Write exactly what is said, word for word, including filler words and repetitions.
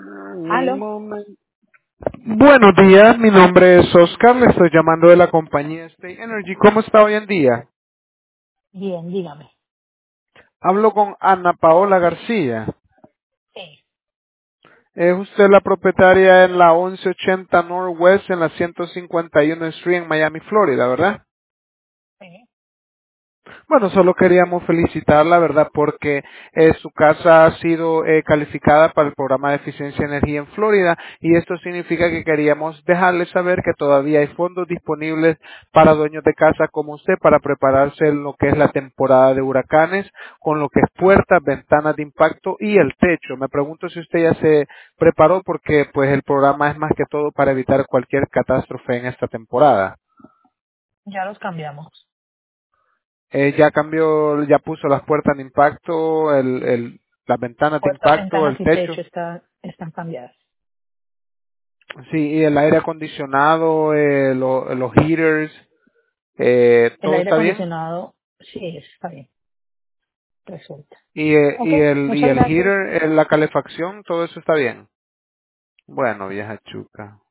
Un ¿Aló? momento. Buenos días, mi nombre es Oscar, le estoy llamando de la compañía State Energy. ¿Cómo está hoy en día? Bien, dígame. Hablo con Ana Paola García. Sí, Es usted la propietaria en la once ochenta Northwest en la ciento cincuenta y uno Street en Miami, Florida, ¿verdad? sí. Bueno, solo queríamos felicitarla, ¿verdad? Porque eh, su casa ha sido eh, calificada para el programa de eficiencia de energía en Florida y esto significa que queríamos dejarle saber que todavía hay fondos disponibles para dueños de casa como usted para prepararse en lo que es la temporada de huracanes con lo que es puertas, ventanas de impacto y el techo. Me pregunto si usted ya se preparó porque pues el programa es más que todo para evitar cualquier catástrofe en esta temporada. Ya los cambiamos. Eh, ya cambió, ya puso las puertas de impacto, el, el, las ventanas de Puertas, impacto, ventanas el y techo techo, está, están cambiadas. sí, y el aire acondicionado, eh, lo- los heaters, eh, El todo aire está bien. acondicionado, sí, está bien, resulta. Y, eh, Ok, y el, y muchas el gracias. heater, eh, la calefacción, todo eso está bien. Bueno, vieja chuca.